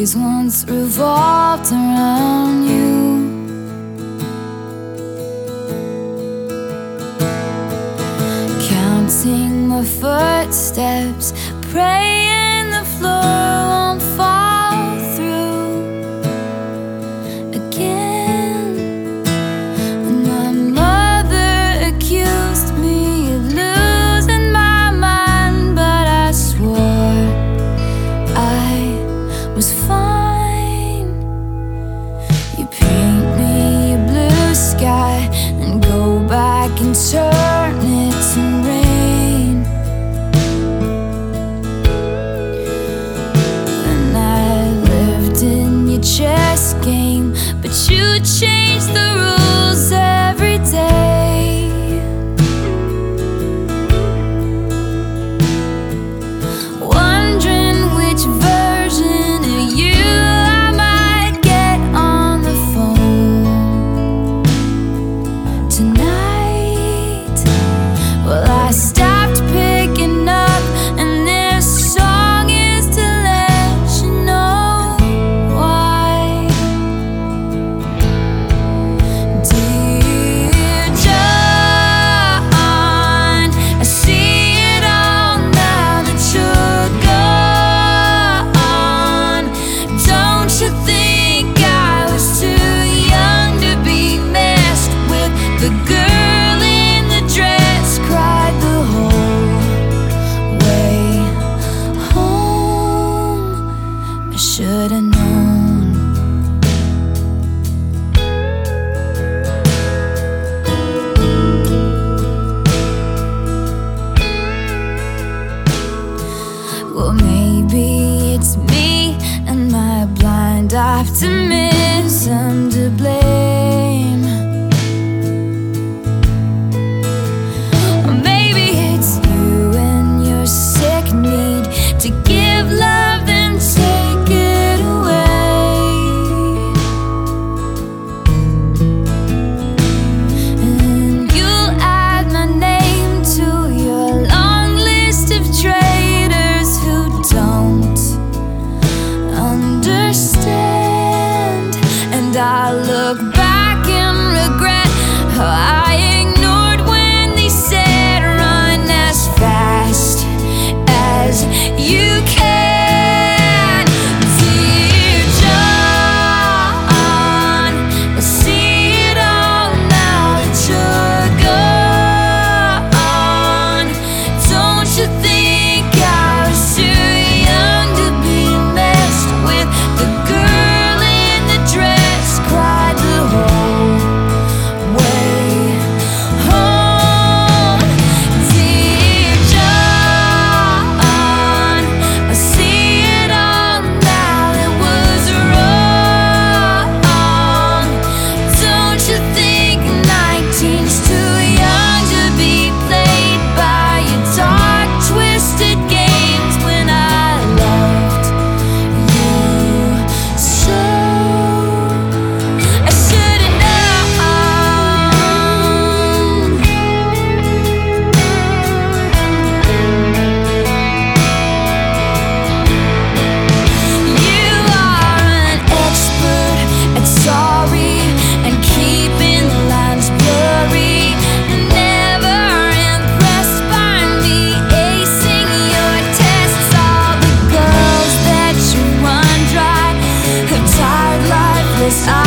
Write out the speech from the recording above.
days once revolved around you. Counting my footsteps, praying the floor won't fall through again. And my mother accused me of losing my mind, but I swore I was fine. You paint me a blue sky and go back and turn it to rain. When I lived in your chess game, but you changed the rules every day. Wondering which version of you I might get on the phone tonight. Well, I stopped picking up, and this song is to let you know why. Dear John, I see it all now that you're gone. Don't you think I was too young to be messed with? The girl in the dress cried the whole way home. I should've known. Well, maybe it's me and my blind optimism to blame. Or maybe it's you and your sick need to give love then take it away. And you'll add my name to your long list of traitors who don't understand. And I look back and regret how I ignored when they said run as fast as you can. Dear John, I see it all now that you're gone. Don't you think I was too young to be messed with? The girl in the dress cried the whole way home. Dear John, I see it all now, it was wrong. Don't you think 19's too young to be played by your dark, twisted games when I loved you so? I should've known. You are an expert at sorry and keeping the lines blurry. Never impressed by me acing your tests. All the girls that you run dry have tired, lifeless eyes.